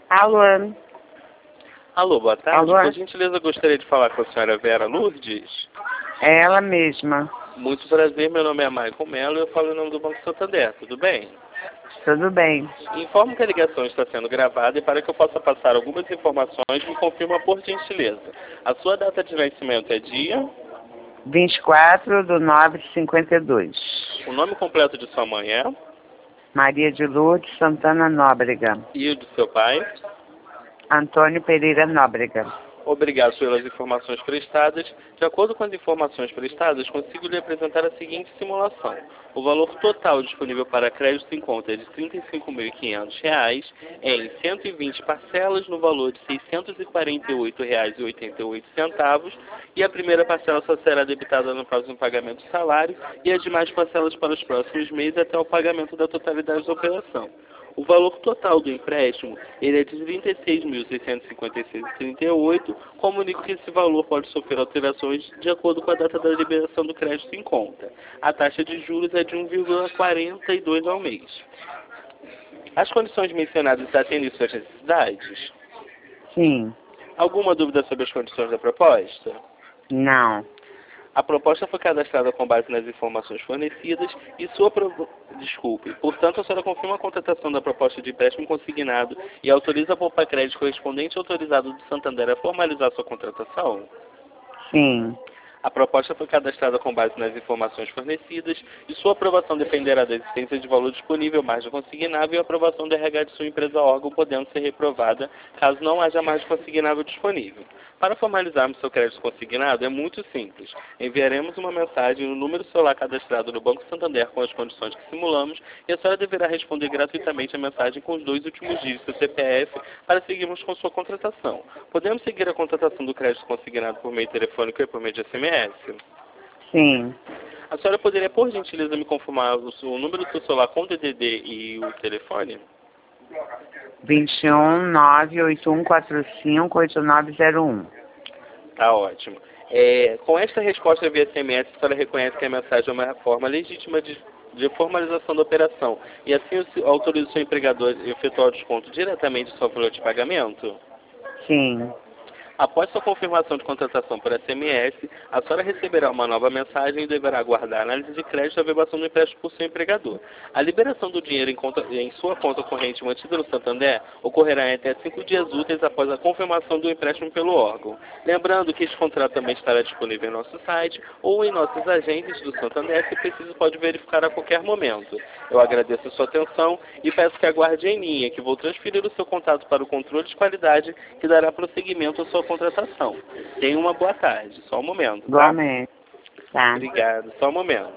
Alô? Alô, boa tarde. Alô? Por gentileza, gostaria de falar com a senhora Vera Lourdes. É ela mesma. Muito prazer, meu nome é Maicon Mello e eu falo em nome do Banco Santander, tudo bem? Tudo bem. Informo que a ligação está sendo gravada e para que eu possa passar algumas informações, me confirma por gentileza. A sua data de nascimento é dia? 24/9/52. O nome completo de sua mãe é? Maria de Lourdes Santana Nóbrega. E o de seu pai? Antônio Pereira Nóbrega. Obrigado pelas informações prestadas. De acordo com as informações prestadas, consigo lhe apresentar a seguinte simulação. O valor total disponível para crédito em conta é de R$ 35.500 em 120 parcelas no valor de R$ 648,88 e a primeira parcela só será debitada no próximo pagamento do salário e as demais parcelas para os próximos meses até o pagamento da totalidade da operação. O valor total do empréstimo ele é de R$ 36.656,38. Comunico que esse valor pode sofrer alterações de acordo com a data da liberação do crédito em conta. A taxa de juros é de 1,42 ao mês. As condições mencionadas atendem suas necessidades? Sim. Alguma dúvida sobre as condições da proposta? Não. A proposta foi cadastrada com base nas informações fornecidas e sua Portanto, a senhora confirma a contratação da proposta de empréstimo consignado e autoriza a poupar crédito correspondente autorizado do Santander a formalizar sua contratação? Sim. A proposta foi cadastrada com base nas informações fornecidas e sua aprovação dependerá da existência de valor disponível margem consignável e a aprovação do RH de sua empresa órgão, podendo ser reprovada caso não haja margem consignável disponível. Para formalizarmos seu crédito consignado é muito simples. Enviaremos uma mensagem no número celular cadastrado no Banco Santander com as condições que simulamos e a senhora deverá responder gratuitamente a mensagem com os 2 últimos dígitos do CPF para seguirmos com sua contratação. Podemos seguir a contratação do crédito consignado por meio telefônico e por meio de SMS? Sim. A senhora poderia, por gentileza, me confirmar o número do seu celular com o DDD e o telefone? 21/981458901. Tá ótimo. Com esta resposta via SMS, a senhora reconhece que a mensagem é uma forma legítima de formalização da operação e assim autoriza o seu empregador a efetuar o desconto diretamente do seu valor de pagamento? Sim. Após sua confirmação de contratação por SMS, a senhora receberá uma nova mensagem e deverá aguardar a análise de crédito e averbação do empréstimo por seu empregador. A liberação do dinheiro em sua conta corrente mantida no Santander ocorrerá em até 5 dias úteis após a confirmação do empréstimo pelo órgão. Lembrando que este contrato também estará disponível em nosso site ou em nossos agentes do Santander, se preciso pode verificar a qualquer momento. Eu agradeço a sua atenção e peço que aguarde em linha, que vou transferir o seu contato para o controle de qualidade que dará prosseguimento à sua contratação. Tenha uma boa tarde. Só um momento, tá? Igualmente. Tá. Obrigado. Só um momento.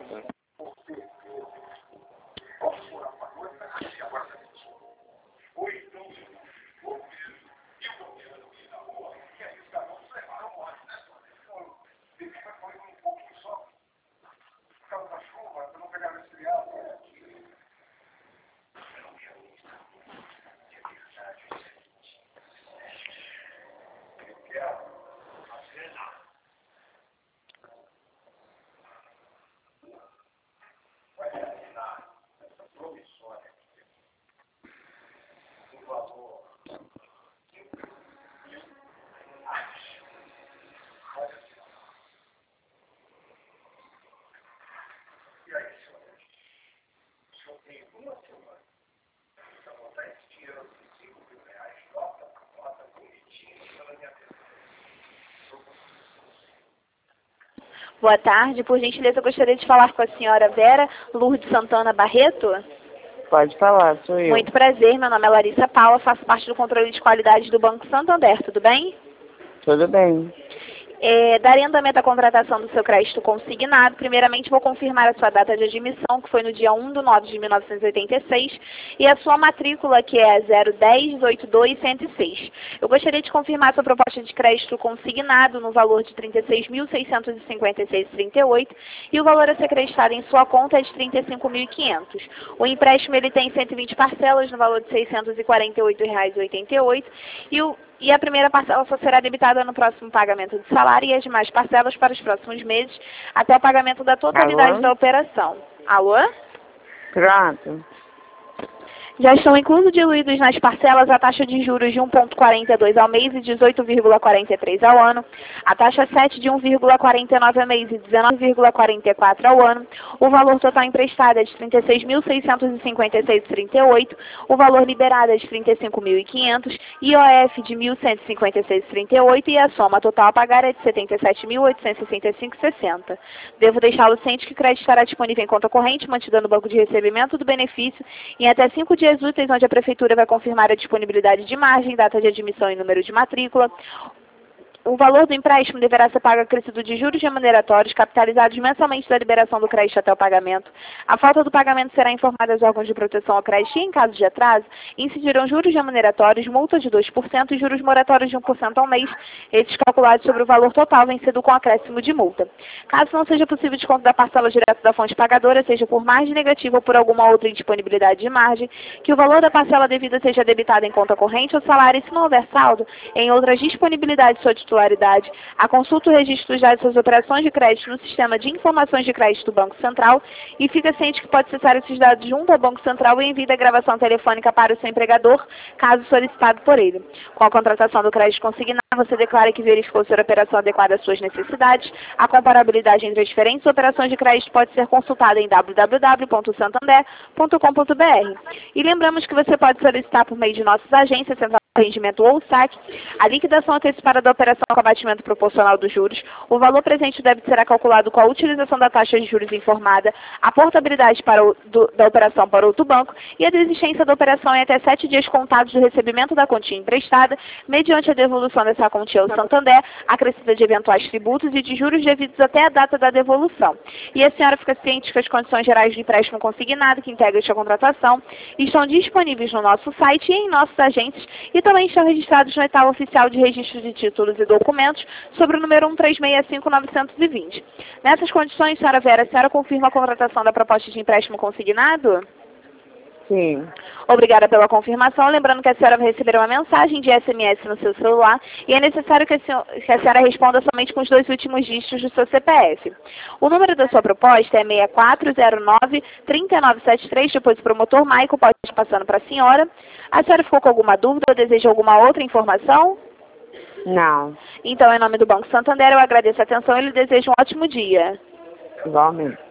Boa tarde. Por gentileza, eu gostaria de falar com a senhora Vera Lourdes Santana Barreto. Pode falar, sou eu. Muito prazer, meu nome é Larissa Paula, faço parte do controle de qualidade do Banco Santander, tudo bem? Tudo bem. Darei andamento à contratação do seu crédito consignado. Primeiramente, vou confirmar a sua data de admissão, que foi no dia 1/9/1986, e a sua matrícula, que é 010-82-106. Eu gostaria de confirmar a sua proposta de crédito consignado no valor de R$ 36.656,38 e o valor a ser acreditado em sua conta é de R$ 35.500. O empréstimo ele tem 120 parcelas no valor de R$ 648,88 e a primeira parcela só será debitada no próximo pagamento do salário e as demais parcelas para os próximos meses até o pagamento da totalidade Alô? da operação. Alô? Pronto. Já estão inclusos diluídos nas parcelas a taxa de juros de 1,42 ao mês e 18,43 ao ano, a taxa 7 de 1,49 ao mês e 19,44 ao ano, o valor total emprestado é de R$ 36.656,38, o valor liberado é de R$ 35.500, IOF de R$ 1.156,38 e a soma total a pagar é de R$ 77.865,60. Devo deixá-lo ciente que o crédito estará disponível em conta corrente, mantida no banco de recebimento do benefício, em até 5 dias úteis, onde a Prefeitura vai confirmar a disponibilidade de margem, data de admissão e número de matrícula. O valor do empréstimo deverá ser pago acrescido de juros remuneratórios capitalizados mensalmente da liberação do crédito até o pagamento. A falta do pagamento será informada aos órgãos de proteção ao crédito e, em caso de atraso, incidirão juros remuneratórios, multa de 2% e juros moratórios de 1% ao mês, esses calculados sobre o valor total vencido com acréscimo de multa. Caso não seja possível desconto da parcela direta da fonte pagadora, seja por margem negativa ou por alguma outra indisponibilidade de margem, que o valor da parcela devida seja debitado em conta corrente ou salário e, se não houver saldo, em outras disponibilidades de sua titularidade, a consulta o registro dos dados de suas operações de crédito no sistema de informações de crédito do Banco Central e fica ciente que pode acessar esses dados junto ao Banco Central e envia a gravação telefônica para o seu empregador, caso solicitado por ele. Com a contratação do crédito consignado, você declara que verificou ser a operação adequada às suas necessidades. A comparabilidade entre as diferentes operações de crédito pode ser consultada em www.santander.com.br. E lembramos que você pode solicitar por meio de nossas agências, Central de Rendimento ou SAC, a liquidação antecipada da operação com abatimento proporcional dos juros. O valor presente do débito será calculado com a utilização da taxa de juros informada, a portabilidade da operação para outro banco e a desistência da operação em até 7 dias contados do recebimento da quantia emprestada, mediante a devolução dessa quantia ao Santander, acrescida de eventuais tributos e de juros devidos até a data da devolução. E a senhora fica ciente que as condições gerais de empréstimo consignado que integram esta contratação estão disponíveis no nosso site e em nossas agências e também estão registrados no edital oficial de registro de títulos e documentos sobre o número 1365920. Nessas condições, senhora Vera, a senhora confirma a contratação da proposta de empréstimo consignado? Sim. Obrigada pela confirmação. Lembrando que a senhora vai receber uma mensagem de SMS no seu celular e é necessário que a senhora responda somente com os 2 últimos dígitos do seu CPF. O número da sua proposta é 6409-3973, depois o promotor Maico pode ir passando para a senhora. A senhora ficou com alguma dúvida ou deseja alguma outra informação? Não. Então, em nome do Banco Santander, eu agradeço a atenção e lhe desejo um ótimo dia. Igualmente.